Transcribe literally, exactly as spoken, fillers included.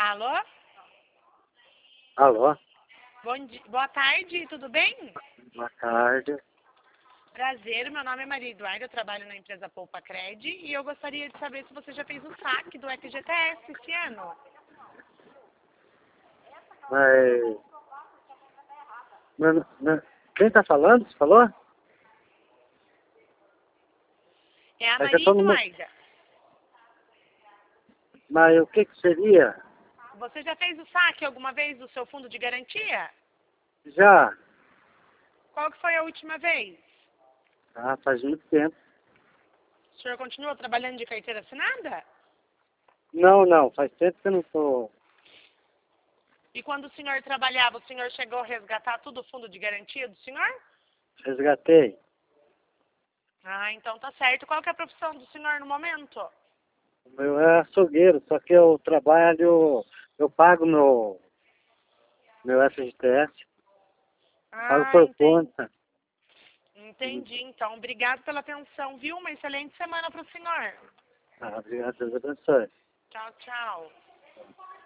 Alô? Alô? Bom dia, boa tarde, tudo bem? Boa tarde. Prazer, meu nome é Maria Eduarda, eu trabalho na empresa Poupa Cred e eu gostaria de saber se você já fez o saque do F G T S esse ano. Mas... Mas- mas- Quem tá falando? Você falou? É a É que eu Maria tô no... Eduarda. Mas o que que seria? Você já fez o saque alguma vez do seu fundo de garantia? Já? Qual que foi a última vez? Ah, faz muito tempo. O senhor continua trabalhando de carteira assinada? Não, não. Faz tempo que eu não tô... E quando o senhor trabalhava, o senhor chegou a resgatar tudo o fundo de garantia do senhor? Resgatei. Ah, então tá certo. Qual que é a profissão do senhor no momento? O meu é açougueiro, só que eu trabalho... Eu pago meu... Meu F G T S. Pago Ah, por entendi. conta. Entendi, então. Obrigado pela atenção, viu? Uma excelente semana para o senhor. Ah, obrigado, Deus abençoe. Tchau, tchau.